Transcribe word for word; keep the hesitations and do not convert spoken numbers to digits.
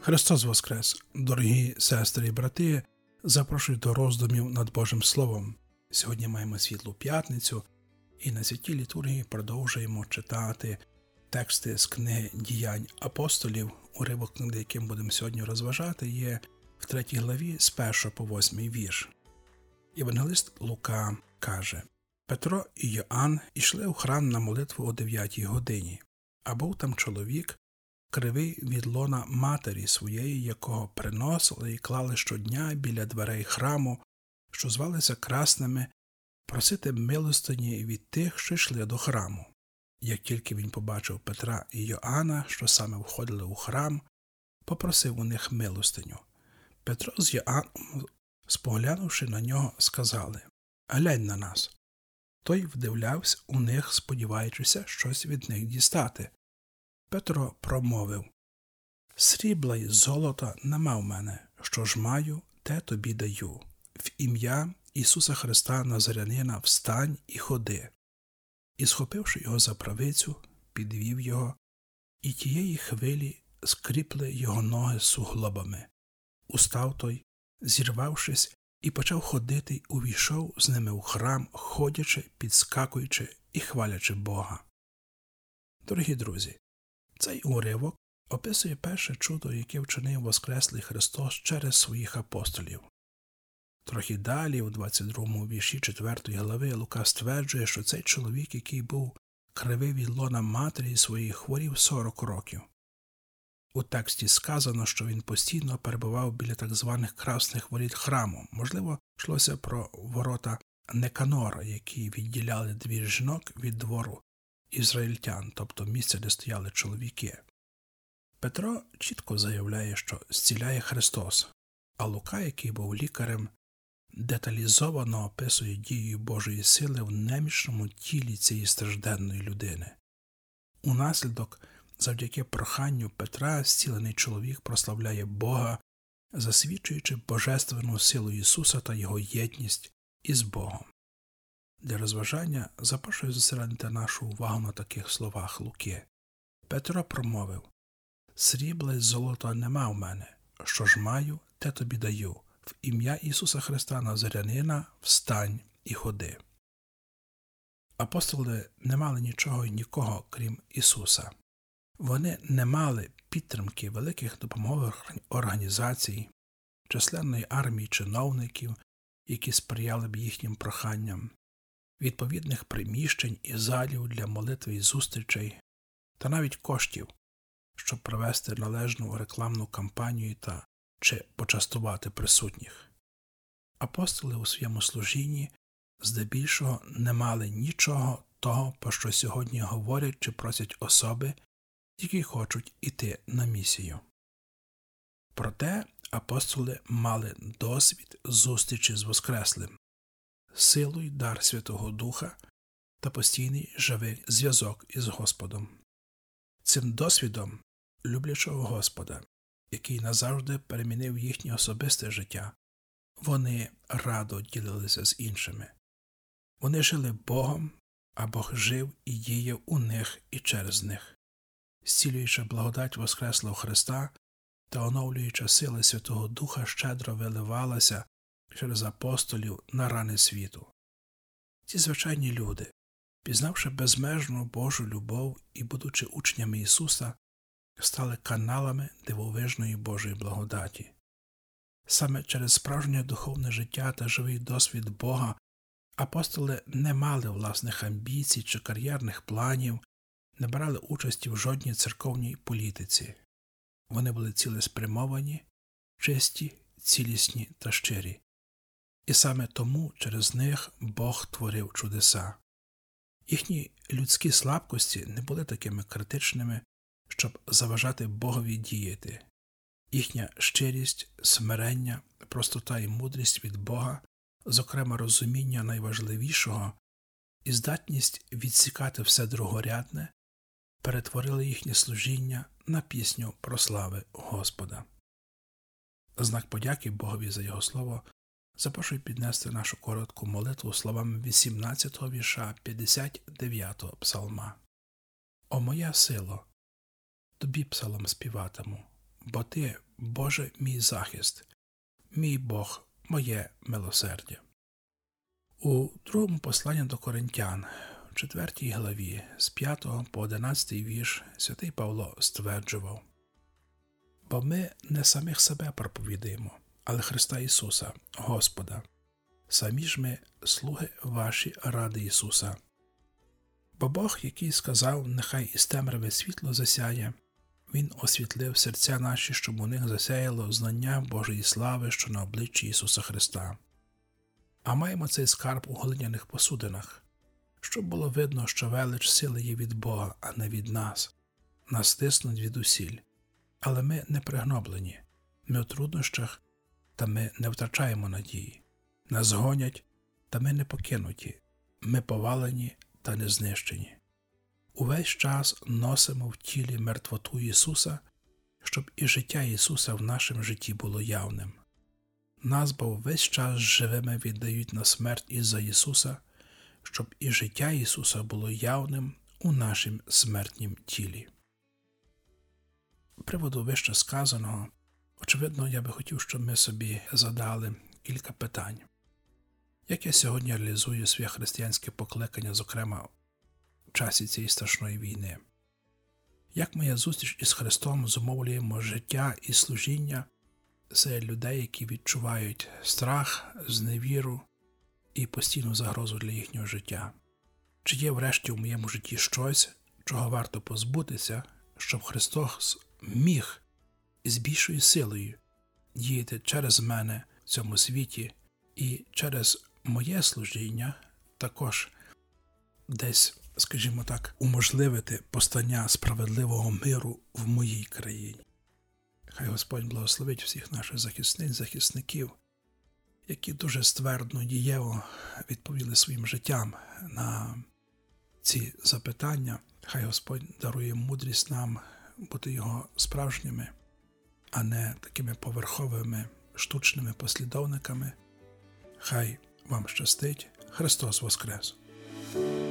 Христос Воскрес! Дорогі сестри і брати, запрошую до роздумів над Божим Словом. Сьогодні маємо Світлу П'ятницю і на Святій Літургії продовжуємо читати тексти з книги «Діянь апостолів». Уривок, над яким будемо сьогодні розважати, є в третій главі з першого по восьмий вірш. Євангелист Лука каже: «Петро і Йоанн ішли у храм на молитву о дев'ятій годині, а був там чоловік, кривий від лона матері своєї, якого приносили і клали щодня біля дверей храму, що звалися Красними, просити милостині від тих, що йшли до храму. Як тільки він побачив Петра і Йоанна, що саме входили у храм, попросив у них милостиню. Петро з Йоанном, споглянувши на нього, сказали: «Глянь на нас». Той вдивлявся у них, сподіваючися щось від них дістати. Петро промовив: «Срібла й золота нема в мене, що ж маю, те тобі даю. В ім'я Ісуса Христа Назарянина встань і ходи». І, схопивши його за правицю, підвів його, і тієї хвилі скріпли його ноги суглобами. Устав той, зірвавшись, і почав ходити, й увійшов з ними у храм, ходячи, підскакуючи і хвалячи Бога. Дорогі друзі, цей уривок описує перше чудо, яке вчинив Воскреслий Христос через своїх апостолів. Трохи далі, у двадцять другому вірші четвертої глави, Лука стверджує, що цей чоловік, який був кривий від лона матері своєї, хворів сорок років. У тексті сказано, що він постійно перебував біля так званих красних воріт храму. Можливо, йшлося про ворота Неканора, які відділяли двір жінок від двору ізраїльтян, тобто місце, де стояли чоловіки. Петро чітко заявляє, що зціляє Христос, а Лука, який був лікарем, деталізовано описує дію Божої сили в немічному тілі цієї стражденної людини. Унаслідок, завдяки проханню Петра, зцілений чоловік прославляє Бога, засвідчуючи божественну силу Ісуса та Його єдність із Богом. Для розважання запрошую зосередити нашу увагу на таких словах Луки. Петро промовив: «Срібла й золота нема в мене, що ж маю, те тобі даю. В ім'я Ісуса Христа Назарянина встань і ходи». Апостоли не мали нічого і нікого, крім Ісуса. Вони не мали підтримки великих допомогових організацій, численної армії чиновників, які сприяли б їхнім проханням, відповідних приміщень і залів для молитви і зустрічей, та навіть коштів, щоб провести належну рекламну кампанію та чи почастувати присутніх. Апостоли у своєму служінні здебільшого не мали нічого того, про що сьогодні говорять чи просять особи, які хочуть іти на місію. Проте апостоли мали досвід зустрічі з Воскреслим, силу й дар Святого Духа та постійний живий зв'язок із Господом. Цим досвідом люблячого Господа, який назавжди перемінив їхнє особисте життя, вони радо ділилися з іншими. Вони жили Богом, а Бог жив і діяв у них і через них. Зцілююча благодать Воскреслого Христа та оновлююча сила Святого Духа щедро виливалася через апостолів на рани світу. Ці звичайні люди, пізнавши безмежну Божу любов і будучи учнями Ісуса, стали каналами дивовижної Божої благодаті. Саме через справжнє духовне життя та живий досвід Бога апостоли не мали власних амбіцій чи кар'єрних планів, не брали участі в жодній церковній політиці. Вони були цілеспрямовані, чисті, цілісні та щирі. І саме тому через них Бог творив чудеса. Їхні людські слабкості не були такими критичними, щоб заважати Богові діяти. Їхня щирість, смирення, простота і мудрість від Бога, зокрема розуміння найважливішого і здатність відсікати все другорядне, перетворили їхнє служіння на пісню про слави Господа. Знак подяки Богові за Його Слово запрошую піднести нашу коротку молитву словами вісімнадцятого вірша п'ятдесят дев'ятого псалма. «О моя сило, тобі псалом співатиму, бо Ти, Боже, мій захист, мій Бог, моє милосердя. У другому посланні до Коринтян, в четвертій главі, з п'ятого по одинадцятий вірш, святий Павло стверджував: «Бо ми не самих себе проповідуємо, але Христа Ісуса, Господа. Самі ж ми слуги ваші ради Ісуса. Бо Бог, який сказав, нехай із темряви світло засяє, Він освітлив серця наші, щоб у них засяяло знання Божої слави, що на обличчі Ісуса Христа. А маємо цей скарб у глиняних посудинах, щоб було видно, що велич сили є від Бога, а не від нас. Нас тиснуть звідусіль. Але ми не пригноблені, ми у труднощах, та ми не втрачаємо надії. Нас гонять, та ми не покинуті, ми повалені та не знищені. Увесь час носимо в тілі мертвоту Ісуса, щоб і життя Ісуса в нашому житті було явним. Нас, бо весь час живими віддають на смерть із-за Ісуса, щоб і життя Ісуса було явним у нашім смертнім тілі. З приводу вище сказаного, очевидно, я би хотів, щоб ми собі задали кілька питань. Як я сьогодні реалізую своє християнське покликання, зокрема, в часі цієї страшної війни? Як моя зустріч із Христом зумовлює моє життя і служіння серед людей, які відчувають страх, зневіру і постійну загрозу для їхнього життя? Чи є врешті у моєму житті щось, чого варто позбутися, щоб Христос міг з більшою силою діяти через мене в цьому світі і через моє служіння також десь, скажімо так, уможливити постання справедливого миру в моїй країні? Хай Господь благословить всіх наших захисниць, захисників, які дуже ствердно, дієво відповіли своїм життям на ці запитання. Хай Господь дарує мудрість нам бути Його справжніми, а не такими поверховими, штучними послідовниками. Хай вам щастить. Христос Воскрес!